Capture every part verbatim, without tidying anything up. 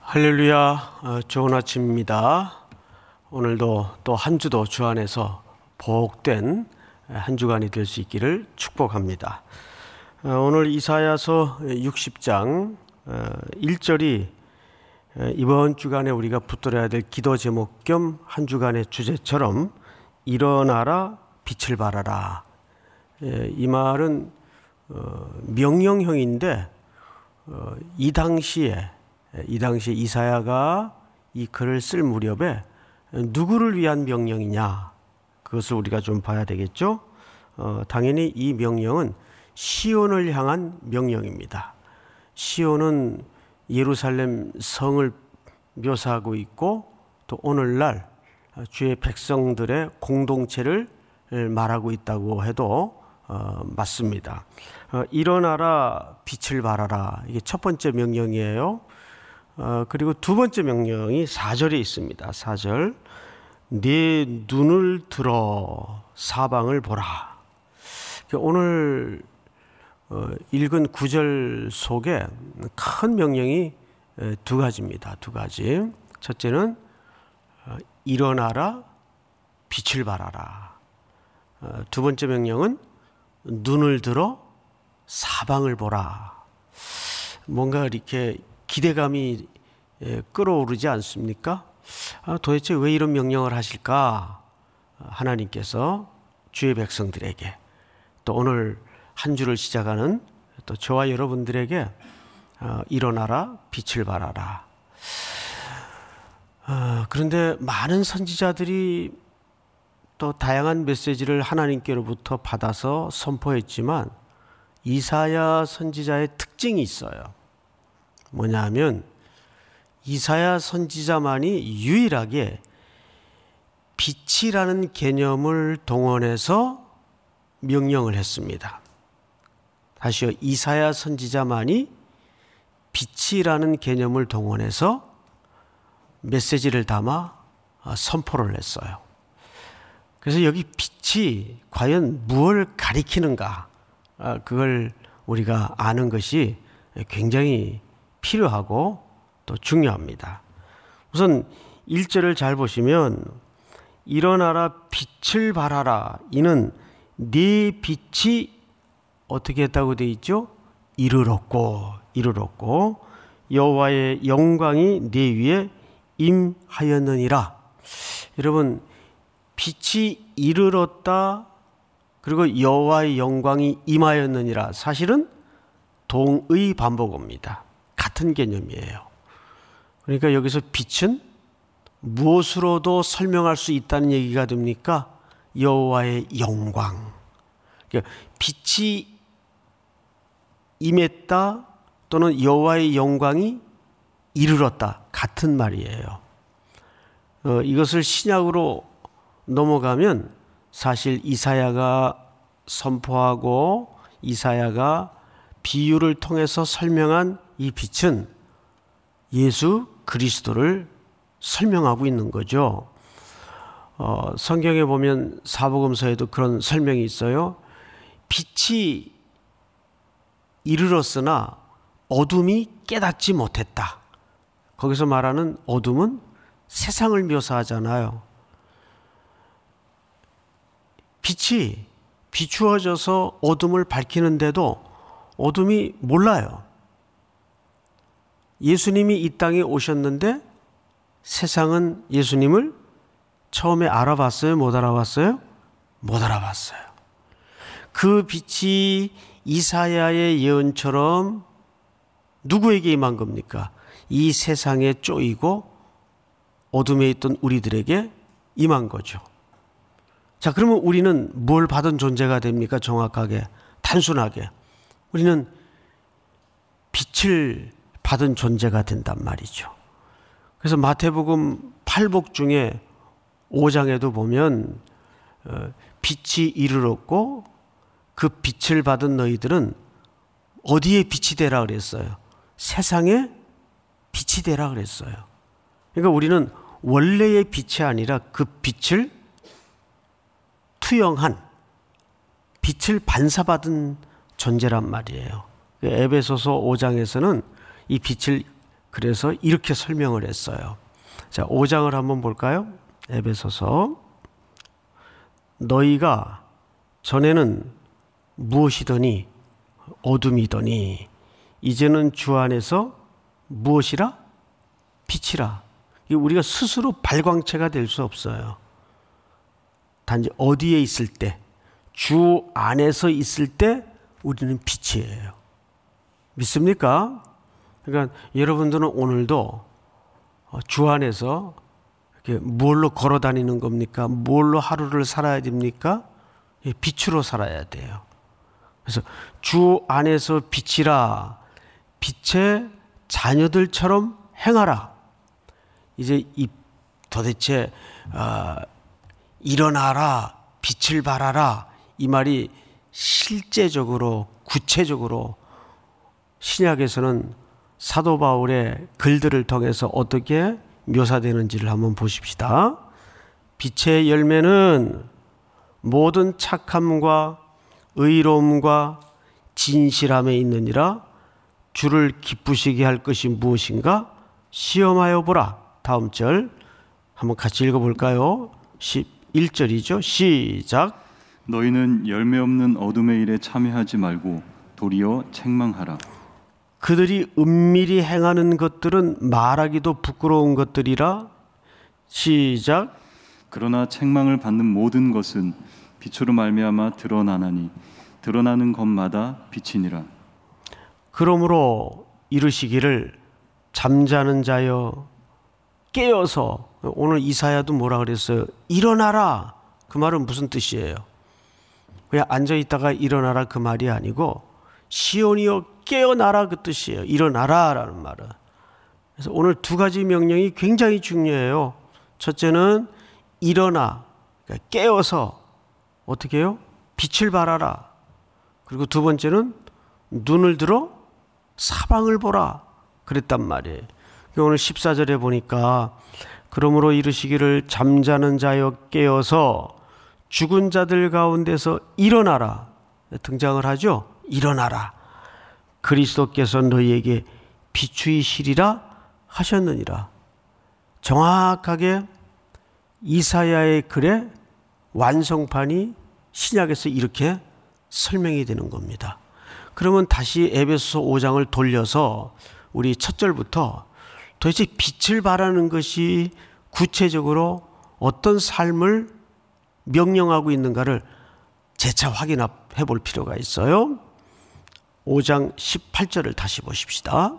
할렐루야. 어, 좋은 아침입니다. 오늘도 또 한 주도 주 안에서 복된 한 주간이 될 수 있기를 축복합니다. 어, 오늘 이사야서 육십 장 어, 일 절이 이번 주간에 우리가 붙들어야 될 기도 제목 겸 한 주간의 주제처럼 일어나라 빛을 발하라. 예, 이 말은 어, 명령형인데 어, 이 당시에 이 당시에 이사야가 이 글을 쓸 무렵에 누구를 위한 명령이냐, 그것을 우리가 좀 봐야 되겠죠. 어, 당연히 이 명령은 시온을 향한 명령입니다. 시온은 예루살렘 성을 묘사하고 있고 또 오늘날 주의 백성들의 공동체를 말하고 있다고 해도 어, 맞습니다. 어, 일어나라 빛을 발하라, 이게 첫 번째 명령이에요. 어, 그리고 두 번째 명령이 사 절에 있습니다. 사 절, 네 눈을 들어 사방을 보라. 오늘 어, 읽은 구 절 속에 큰 명령이 두 가지입니다. 두 가지. 첫째는 어, 일어나라 빛을 발하라. 어, 두 번째 명령은 눈을 들어 사방을 보라. 뭔가 이렇게 기대감이 끌어오르지 않습니까? 아, 도대체 왜 이런 명령을 하실까? 하나님께서 주의 백성들에게, 또 오늘 한 주를 시작하는 또 저와 여러분들에게 어, 일어나라 빛을 발하라. 어, 그런데 많은 선지자들이 또 다양한 메시지를 하나님께로부터 받아서 선포했지만 이사야 선지자의 특징이 있어요. 뭐냐 하면 이사야 선지자만이 유일하게 빛이라는 개념을 동원해서 명령을 했습니다. 다시요, 이사야 선지자만이 빛이라는 개념을 동원해서 메시지를 담아 선포를 했어요. 그래서 여기 빛이 과연 무엇을 가리키는가, 그걸 우리가 아는 것이 굉장히 필요하고 또 중요합니다. 우선 일 절을 잘 보시면 일어나라 빛을 발하라, 이는 네 빛이 어떻게 했다고 되어 있죠? 이르렀고 이르렀고 여호와의 영광이 네 위에 임하였느니라. 여러분, 빛이 이르렀다 그리고 여호와의 영광이 임하였느니라, 사실은 동의 반복어입니다. 같은 개념이에요. 그러니까 여기서 빛은 무엇으로도 설명할 수 있다는 얘기가 됩니까? 여호와의 영광. 그러니까 빛이 임했다 또는 여호와의 영광이 이르렀다, 같은 말이에요. 어, 이것을 신약으로 넘어가면 사실 이사야가 선포하고 이사야가 비유를 통해서 설명한 이 빛은 예수 그리스도를 설명하고 있는 거죠. 어, 성경에 보면 사복음서에도 그런 설명이 있어요. 빛이 이르렀으나 어둠이 깨닫지 못했다. 거기서 말하는 어둠은 세상을 묘사하잖아요. 빛이 비추어져서 어둠을 밝히는데도 어둠이 몰라요. 예수님이 이 땅에 오셨는데 세상은 예수님을 처음에 알아봤어요? 못 알아봤어요? 못 알아봤어요. 그 빛이 이사야의 예언처럼 누구에게 임한 겁니까? 이 세상에 쪼이고 어둠에 있던 우리들에게 임한 거죠. 자, 그러면 우리는 뭘 받은 존재가 됩니까? 정확하게, 단순하게 우리는 빛을 받은 존재가 된단 말이죠. 그래서 마태복음 팔 복 중에 오 장에도 보면 빛이 이르렀고 그 빛을 받은 너희들은 어디에 빛이 되라 그랬어요? 세상에 빛이 되라 그랬어요. 그러니까 우리는 원래의 빛이 아니라 그 빛을 투영한, 빛을 반사받은 존재란 말이에요. 에베소서 오 장에서는 이 빛을 그래서 이렇게 설명을 했어요. 자, 오 장을 한번 볼까요? 에베소서. 너희가 전에는 무엇이더니 어둠이더니 이제는 주 안에서 무엇이라? 빛이라. 우리가 스스로 발광체가 될 수 없어요. 단지 어디에 있을 때, 주 안에서 있을 때 우리는 빛이에요. 믿습니까? 그러니까 여러분들은 오늘도 주 안에서 이렇게 뭘로 걸어 다니는 겁니까? 뭘로 하루를 살아야 됩니까? 빛으로 살아야 돼요. 그래서 주 안에서 빛이라, 빛의 자녀들처럼 행하라. 이제 이 도대체 어, 일어나라, 빛을 발하라, 이 말이 실제적으로 구체적으로 신약에서는 사도 바울의 글들을 통해서 어떻게 묘사되는지를 한번 보십시다. 빛의 열매는 모든 착함과 의로움과 진실함에 있느니라. 주를 기쁘시게 할 것이 무엇인가? 시험하여 보라. 다음 절 한번 같이 읽어볼까요? 십일 절이죠. 시작. 너희는 열매 없는 어둠의 일에 참여하지 말고 도리어 책망하라. 그들이 은밀히 행하는 것들은 말하기도 부끄러운 것들이라. 시작. 그러나 책망을 받는 모든 것은 빛으로 말미암아 드러나나니 드러나는 것마다 빛이니라. 그러므로 이르시기를 잠자는 자여 깨어서. 오늘 이사야도 뭐라 그랬어요? 일어나라. 그 말은 무슨 뜻이에요? 그냥 앉아있다가 일어나라 그 말이 아니고 시온이여 깨어나라 그 뜻이에요. 일어나라라는 말은. 그래서 오늘 두 가지 명령이 굉장히 중요해요. 첫째는 일어나, 그러니까 깨어서 어떻게 해요? 빛을 발하라. 그리고 두 번째는 눈을 들어 사방을 보라 그랬단 말이에요. 오늘 십사 절에 보니까 그러므로 이르시기를 잠자는 자여 깨어서 죽은 자들 가운데서 일어나라 등장을 하죠. 일어나라. 그리스도께서 너희에게 비추이시리라 하셨느니라. 정확하게 이사야의 글의 완성판이 신약에서 이렇게 설명이 되는 겁니다. 그러면 다시 에베소서 오 장을 돌려서 우리 첫 절부터 도대체 빛을 발하는 것이 구체적으로 어떤 삶을 명령하고 있는가를 재차 확인해 볼 필요가 있어요. 오 장 십팔 절을 다시 보십시다.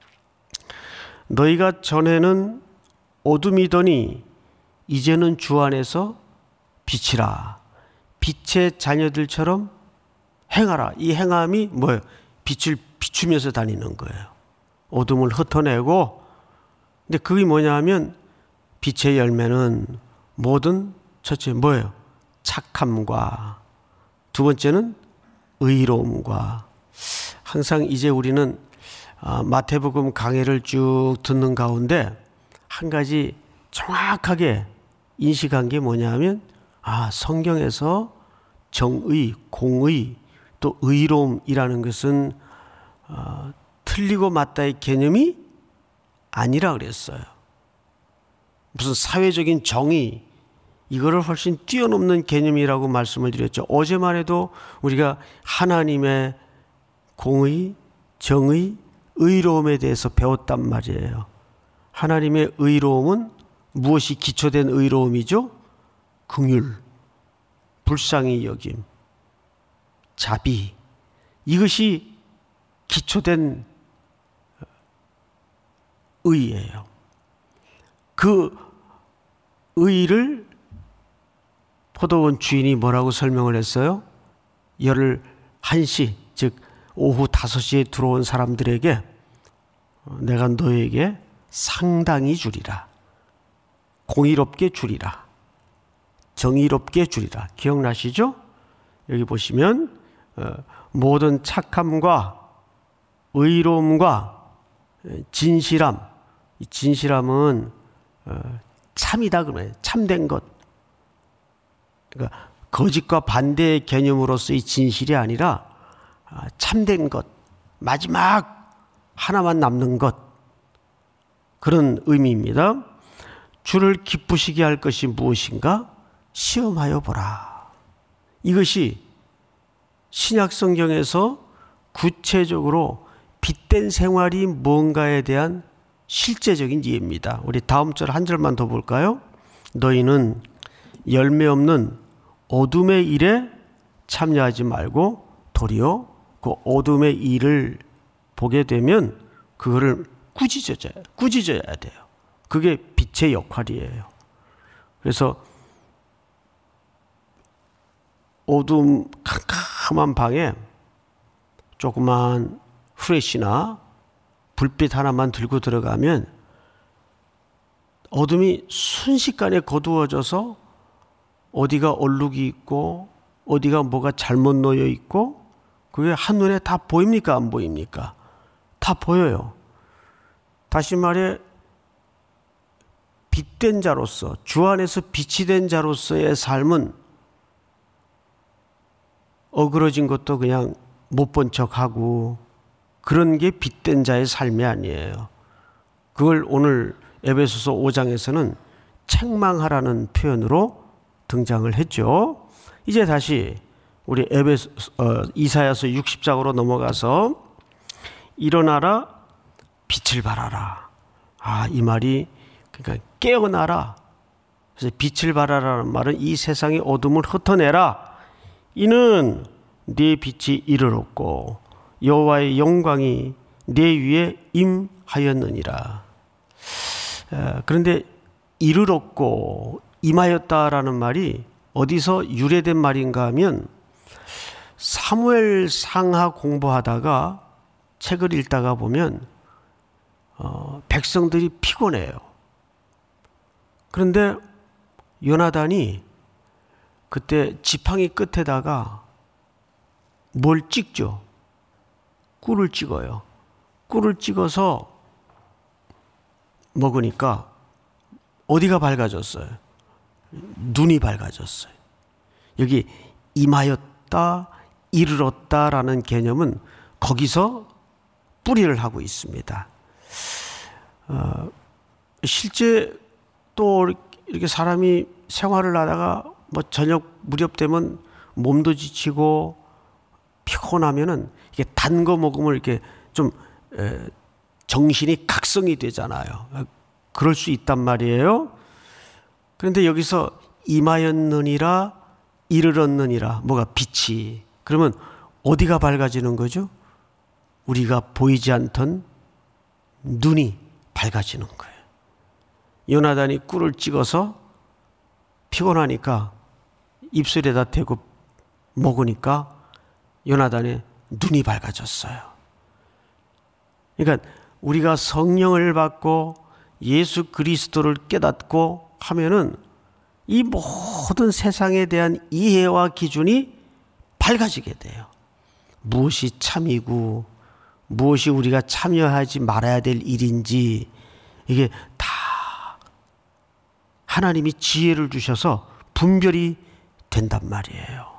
너희가 전에는 어둠이더니 이제는 주 안에서 빛이라. 빛의 자녀들처럼 행하라. 이 행함이 뭐예요? 빛을 비추면서 다니는 거예요. 어둠을 흩어내고. 근데 그게 뭐냐 하면 빛의 열매는 모든 첫째 뭐예요? 착함과 두 번째는 의로움과. 항상 이제 우리는 마태복음 강해를 쭉 듣는 가운데 한 가지 정확하게 인식한 게 뭐냐 하면 아, 성경에서 정의, 공의, 또 의로움이라는 것은 어, 틀리고 맞다의 개념이 아니라 그랬어요. 무슨 사회적인 정의, 이거를 훨씬 뛰어넘는 개념이라고 말씀을 드렸죠. 어제만 해도 우리가 하나님의 공의, 정의, 의로움에 대해서 배웠단 말이에요. 하나님의 의로움은 무엇이 기초된 의로움이죠? 긍휼, 불쌍히 여김, 자비. 이것이 기초된 의예요. 그 의를 포도원 주인이 뭐라고 설명을 했어요? 열한 시, 즉 오후 다섯 시에 들어온 사람들에게 내가 너에게 상당히 주리라. 공의롭게 주리라. 정의롭게 주리라. 기억나시죠? 여기 보시면 모든 착함과 의로움과 진실함. 이 진실함은 참이다 그러면 참된 것. 그러니까 거짓과 반대의 개념으로서의 진실이 아니라 참된 것, 마지막 하나만 남는 것, 그런 의미입니다. 주를 기쁘시게 할 것이 무엇인가? 시험하여 보라. 이것이 신약 성경에서 구체적으로 빛된 생활이 뭔가에 대한 실제적인 이해입니다. 우리 다음 절 한 절만 더 볼까요? 너희는 열매 없는 어둠의 일에 참여하지 말고 도리어 그 어둠의 일을 보게 되면 그거를 꾸짖어야, 꾸짖어야 돼요. 그게 빛의 역할이에요. 그래서 어둠 캄캄한 방에 조그만 후레쉬나 불빛 하나만 들고 들어가면 어둠이 순식간에 거두어져서 어디가 얼룩이 있고 어디가 뭐가 잘못 놓여 있고 그게 한눈에 다 보입니까? 안 보입니까? 다 보여요. 다시 말해 빛된 자로서, 주 안에서 빛이 된 자로서의 삶은 어그러진 것도 그냥 못 본 척하고 그런 게 빛된 자의 삶이 아니에요. 그걸 오늘 에베소서 오 장에서는 책망하라는 표현으로 등장을 했죠. 이제 다시 우리 에베소, 어, 이사야서 육십 장으로 넘어가서 일어나라 빛을 발하라. 아, 이 말이 그러니까 깨어나라. 그래서 빛을 발하라는 말은 이 세상의 어둠을 흩어내라. 이는 네 빛이 이르렀고 여호와의 영광이 내 위에 임하였느니라. 그런데 이르렀고 임하였다라는 말이 어디서 유래된 말인가 하면 사무엘 상하 공부하다가 책을 읽다가 보면 어, 백성들이 피곤해요. 그런데 요나단이 그때 지팡이 끝에다가 뭘 찍죠? 꿀을 찍어요. 꿀을 찍어서 먹으니까 어디가 밝아졌어요? 눈이 밝아졌어요. 여기 임하였다, 이르렀다라는 개념은 거기서 뿌리를 하고 있습니다. 어, 실제 또 이렇게 사람이 생활을 하다가 뭐 저녁 무렵 되면 몸도 지치고 피곤하면은 이게 단 거 먹으면 이렇게 좀 에, 정신이 각성이 되잖아요. 그럴 수 있단 말이에요. 그런데 여기서 임하였느니라 이르렀느니라 뭐가 빛이 그러면 어디가 밝아지는 거죠? 우리가 보이지 않던 눈이 밝아지는 거예요. 요나단이 꿀을 찍어서 피곤하니까 입술에다 대고 먹으니까 요나단의 눈이 밝아졌어요. 그러니까 우리가 성령을 받고 예수 그리스도를 깨닫고 하면은 이 모든 세상에 대한 이해와 기준이 밝아지게 돼요. 무엇이 참이고 무엇이 우리가 참여하지 말아야 될 일인지 이게 다 하나님이 지혜를 주셔서 분별이 된단 말이에요.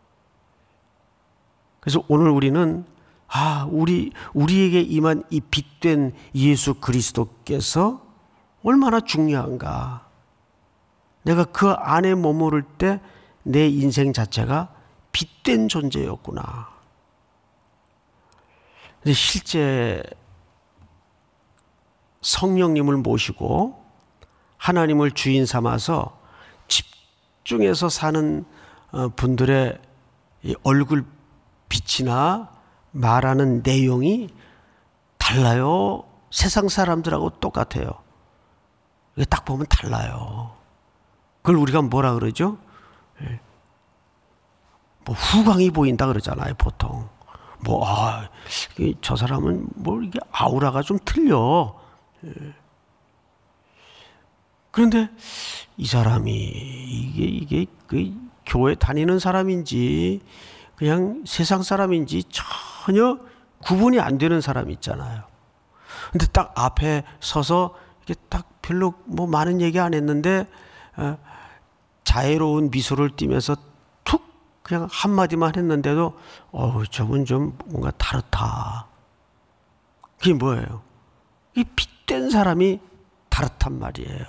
그래서 오늘 우리는 아, 우리, 우리에게 임한 이 빛된 예수 그리스도께서 얼마나 중요한가. 내가 그 안에 머무를 때 내 인생 자체가 빛된 존재였구나. 근데 실제 성령님을 모시고 하나님을 주인 삼아서 집중해서 사는 분들의 얼굴 빛이나 말하는 내용이 달라요. 세상 사람들하고 똑같아요. 딱 보면 달라요. 그걸 우리가 뭐라 그러죠? 뭐 후광이 보인다 그러잖아요, 보통. 뭐, 아, 저 사람은 뭐 이게 아우라가 좀 틀려. 그런데 이 사람이 이게 이게 그 교회 다니는 사람인지 그냥 세상 사람인지 전혀 구분이 안 되는 사람 있잖아요. 근데 딱 앞에 서서 이게 딱 별로 뭐 많은 얘기 안 했는데 어, 자애로운 미소를 띠면서 툭 그냥 한마디만 했는데도 어우 저분 좀 뭔가 다르다. 그게 뭐예요? 이 빛된 사람이 다르단 말이에요.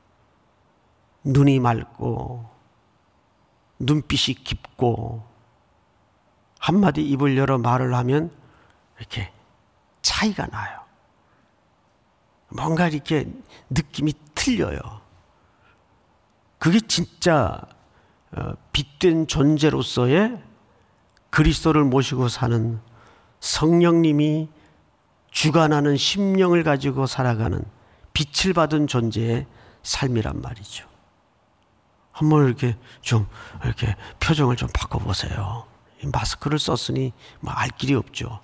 눈이 맑고 눈빛이 깊고 한마디 입을 열어 말을 하면 이렇게 차이가 나요. 뭔가 이렇게 느낌이 틀려요. 그게 진짜 빛된 존재로서의 그리스도를 모시고 사는 성령님이 주관하는 심령을 가지고 살아가는 빛을 받은 존재의 삶이란 말이죠. 한번 이렇게 좀 이렇게 표정을 좀 바꿔보세요. 마스크를 썼으니 뭐 알 길이 없죠.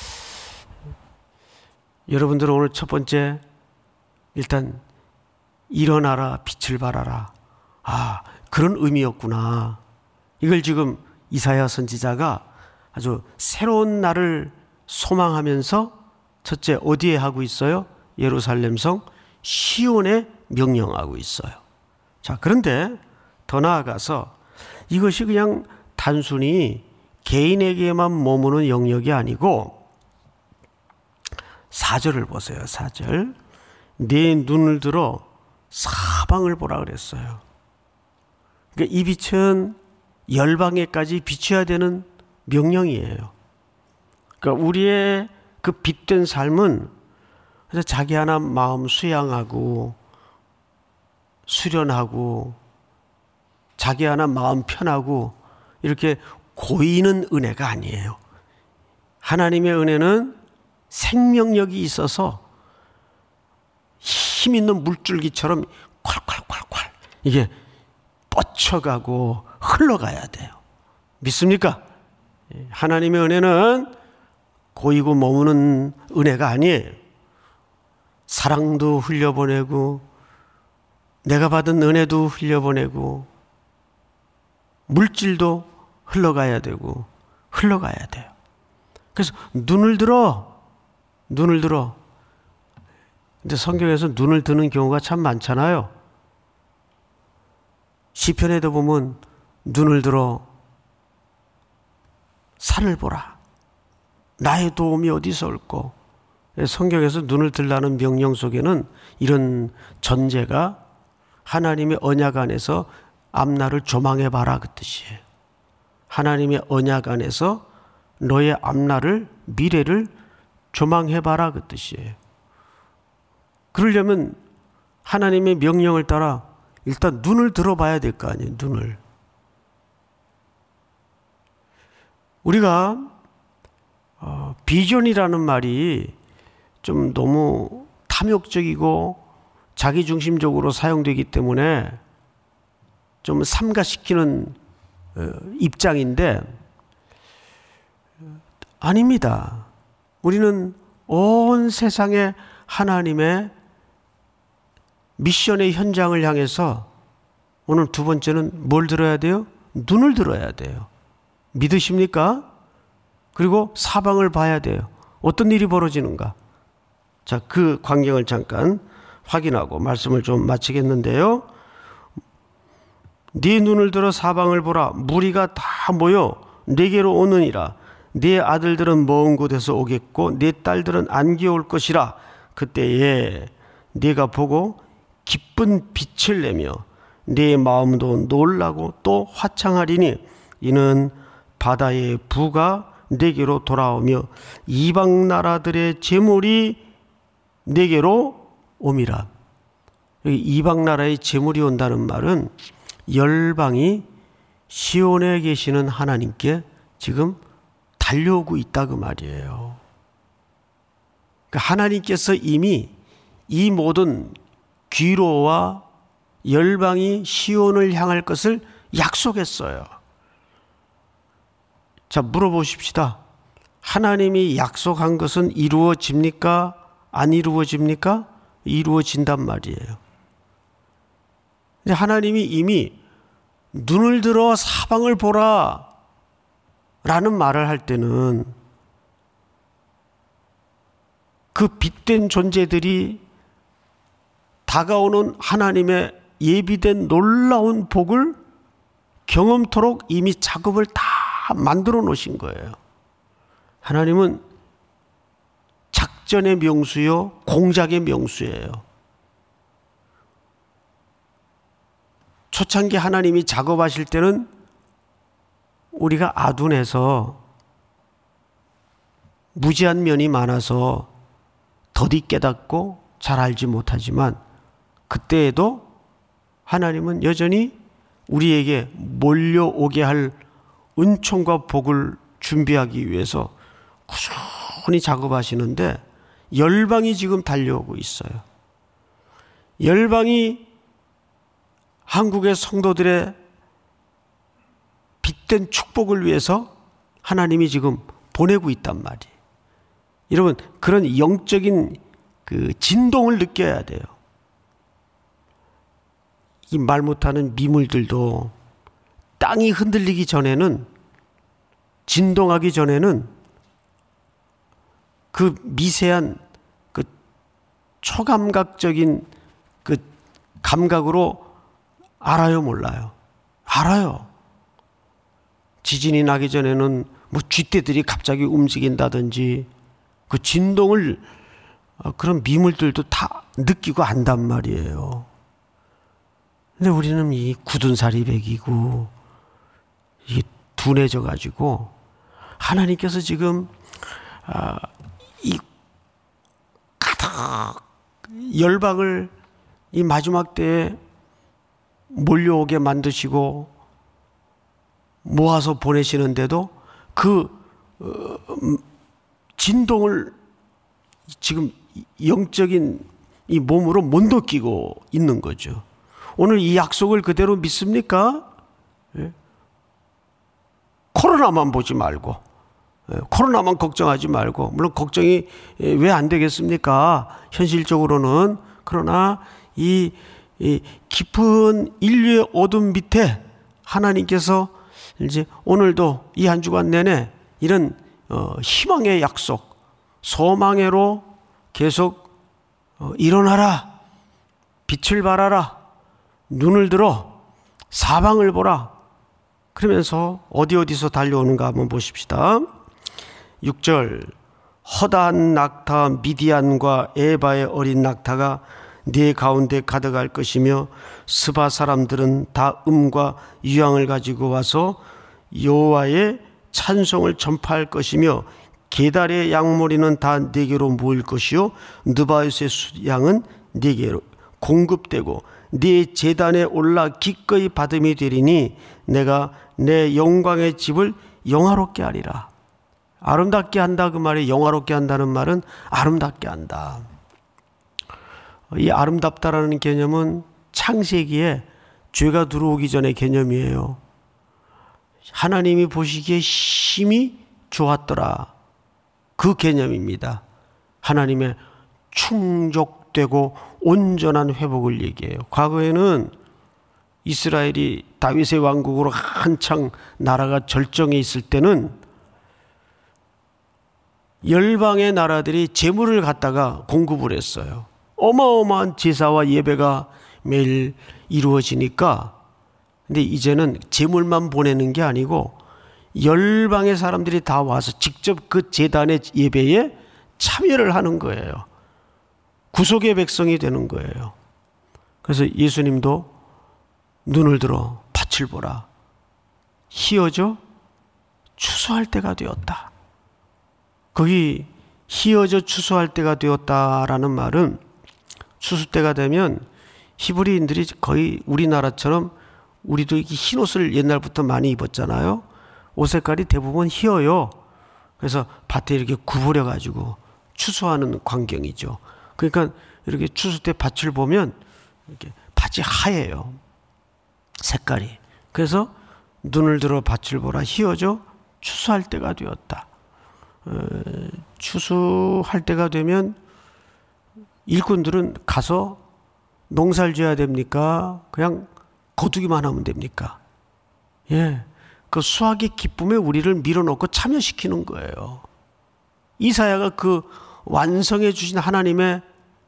여러분들은 오늘 첫 번째 일단 일어나라 빛을 발하라. 아, 그런 의미였구나. 이걸 지금 이사야 선지자가 아주 새로운 날을 소망하면서 첫째 어디에 하고 있어요? 예루살렘 성 시온에 명령하고 있어요. 자, 그런데 더 나아가서 이것이 그냥 단순히 개인에게만 머무는 영역이 아니고 사 절을 보세요. 사 절. 네 눈을 들어 사방을 보라 그랬어요. 그러니까 이 빛은 열방에까지 비춰야 되는 명령이에요. 그러니까 우리의 그 빛된 삶은 그래서 자기 하나 마음 수양하고 수련하고 자기 하나 마음 편하고 이렇게 고이는 은혜가 아니에요. 하나님의 은혜는 생명력이 있어서 힘 있는 물줄기처럼 콸콸콸콸 이게 뻗쳐가고 흘러가야 돼요. 믿습니까? 하나님의 은혜는 고이고 머무는 은혜가 아니에요. 사랑도 흘려보내고 내가 받은 은혜도 흘려보내고 물질도 흘러가야 되고 흘러가야 돼요. 그래서 눈을 들어 눈을 들어 근데 성경에서 눈을 드는 경우가 참 많잖아요. 시편에도 보면 눈을 들어 산을 보라. 나의 도움이 어디서 올꼬. 성경에서 눈을 들라는 명령 속에는 이런 전제가 하나님의 언약 안에서 앞날을 조망해봐라 그 뜻이에요. 하나님의 언약 안에서 너의 앞날을 미래를 조망해봐라 그 뜻이에요. 그러려면 하나님의 명령을 따라 일단 눈을 들어봐야 될 거 아니에요. 눈을. 우리가 어, 비전이라는 말이 좀 너무 탐욕적이고 자기중심적으로 사용되기 때문에 좀 삼가시키는 어, 입장인데 아닙니다. 우리는 온 세상에 하나님의 미션의 현장을 향해서 오늘 두 번째는 뭘 들어야 돼요? 눈을 들어야 돼요. 믿으십니까? 그리고 사방을 봐야 돼요. 어떤 일이 벌어지는가? 자, 그 광경을 잠깐 확인하고 말씀을 좀 마치겠는데요. 네 눈을 들어 사방을 보라. 무리가 다 모여 네게로 오느니라. 네 아들들은 먼 곳에서 오겠고 네 딸들은 안개 올 것이라. 그때에 네가 보고 기쁜 빛을 내며 네 마음도 놀라고 또 화창하리니 이는 바다의 부가 네게로 돌아오며 이방 나라들의 재물이 네게로 옴이라. 여기 이방 나라의 재물이 온다는 말은 열방이 시온에 계시는 하나님께 지금 달려오고 있다 그 말이에요. 그러니까 하나님께서 이미 이 모든 귀로와 열방이 시온을 향할 것을 약속했어요. 자, 물어보십시다. 하나님이 약속한 것은 이루어집니까? 안 이루어집니까? 이루어진단 말이에요. 근데 하나님이 이미 눈을 들어 사방을 보라 라는 말을 할 때는 그 빛된 존재들이 다가오는 하나님의 예비된 놀라운 복을 경험토록 이미 작업을 다 만들어 놓으신 거예요. 하나님은 작전의 명수요 공작의 명수예요. 초창기 하나님이 작업하실 때는 우리가 아둔해서 무지한 면이 많아서 더디 깨닫고 잘 알지 못하지만 그때에도 하나님은 여전히 우리에게 몰려오게 할 은총과 복을 준비하기 위해서 꾸준히 작업하시는데 열방이 지금 달려오고 있어요. 열방이 한국의 성도들의 빛된 축복을 위해서 하나님이 지금 보내고 있단 말이에요. 여러분, 그런 영적인 그 진동을 느껴야 돼요. 이 말 못하는 미물들도 땅이 흔들리기 전에는, 진동하기 전에는 그 미세한 그 초감각적인 그 감각으로 알아요, 몰라요? 알아요. 지진이 나기 전에는 뭐 쥐떼들이 갑자기 움직인다든지 그 진동을 그런 미물들도 다 느끼고 안단 말이에요. 근데 우리는 이 굳은 살이 배기고 이게 둔해져 가지고 하나님께서 지금 아, 이 가득 열방을 이 마지막 때에 몰려오게 만드시고 모아서 보내시는데도 그 어, 진동을 지금 영적인 이 몸으로 못 느끼고 있는 거죠. 오늘 이 약속을 그대로 믿습니까? 예? 코로나만 보지 말고, 예, 코로나만 걱정하지 말고, 물론 걱정이 왜 안 되겠습니까? 현실적으로는. 그러나 이, 이 깊은 인류의 어둠 밑에 하나님께서 이제 오늘도 이 한 주간 내내 이런 어, 희망의 약속, 소망으로 계속 어, 일어나라, 빛을 발하라, 눈을 들어 사방을 보라. 그러면서 어디 어디서 달려오는가 한번 보십시다. 육 절, 허다한 낙타 미디안과 에바의 어린 낙타가 네 가운데 가득할 것이며 스바 사람들은 다 음과 유향을 가지고 와서 여호와의 찬송을 전파할 것이며 게달의 양머리는 다 네게로 모일 것이요 느바요스의 수양은 네게로 공급되고 네 제단에 올라 기꺼이 받음이 되리니 내가 내 영광의 집을 영화롭게 하리라. 아름답게 한다 그 말이, 영화롭게 한다는 말은 아름답게 한다. 이 아름답다라는 개념은 창세기에 죄가 들어오기 전의 개념이에요. 하나님이 보시기에 심히 좋았더라, 그 개념입니다. 하나님의 충족되고 온전한 회복을 얘기해요. 과거에는 이스라엘이 다윗의 왕국으로 한창 나라가 절정에 있을 때는 열방의 나라들이 제물을 갖다가 공급을 했어요. 어마어마한 제사와 예배가 매일 이루어지니까. 근데 이제는 제물만 보내는 게 아니고 열방의 사람들이 다 와서 직접 그 제단의 예배에 참여를 하는 거예요. 구속의 백성이 되는 거예요. 그래서 예수님도 눈을 들어 밭을 보라, 희어져 추수할 때가 되었다. 거기 희어져 추수할 때가 되었다라는 말은 추수 때가 되면 히브리인들이 거의 우리나라처럼, 우리도 흰 옷을 옛날부터 많이 입었잖아요. 옷 색깔이 대부분 희어요. 그래서 밭에 이렇게 구부려 가지고 추수하는 광경이죠. 그러니까 이렇게 추수 때 밭을 보면 이렇게 밭이 하얘요, 색깔이. 그래서 눈을 들어 밭을 보라, 희어져 추수할 때가 되었다. 어, 추수할 때가 되면 일꾼들은 가서 농사를 지어야 됩니까? 그냥 거두기만 하면 됩니까? 예, 그 수확의 기쁨에 우리를 밀어넣고 참여시키는 거예요. 이사야가 그 완성해 주신 하나님의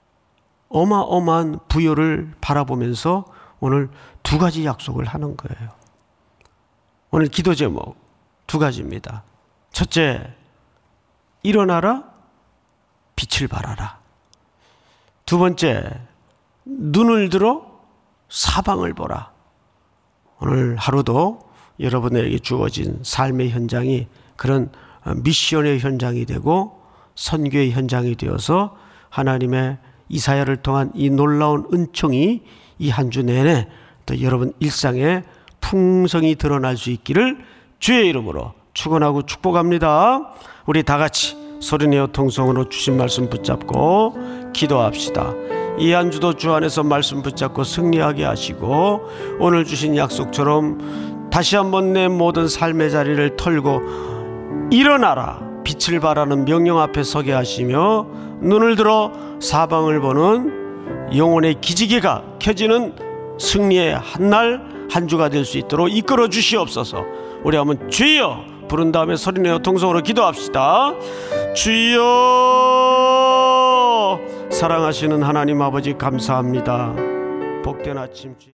어마어마한 부여를 바라보면서 오늘 두 가지 약속을 하는 거예요. 오늘 기도 제목 두 가지입니다. 첫째, 일어나라, 빛을 발하라. 두 번째, 눈을 들어 사방을 보라. 오늘 하루도 여러분에게 주어진 삶의 현장이 그런 미션의 현장이 되고 선교의 현장이 되어서 하나님의 이사야를 통한 이 놀라운 은총이 이 한 주 내내 또 여러분 일상에 풍성히 드러날 수 있기를 주의 이름으로 축원하고 축복합니다. 우리 다 같이 소리내어 통성으로 주신 말씀 붙잡고 기도합시다. 이 한 주도 주 안에서 말씀 붙잡고 승리하게 하시고 오늘 주신 약속처럼 다시 한번 내 모든 삶의 자리를 털고 일어나라 빛을 발하는 명령 앞에 서게 하시며 눈을 들어 사방을 보는 영혼의 기지개가 켜지는 승리의 한날 한 주가 될 수 있도록 이끌어 주시옵소서. 우리 한번 주여 부른 다음에 소리내어 통성으로 기도합시다. 주여, 사랑하시는 하나님 아버지 감사합니다. 복된 아침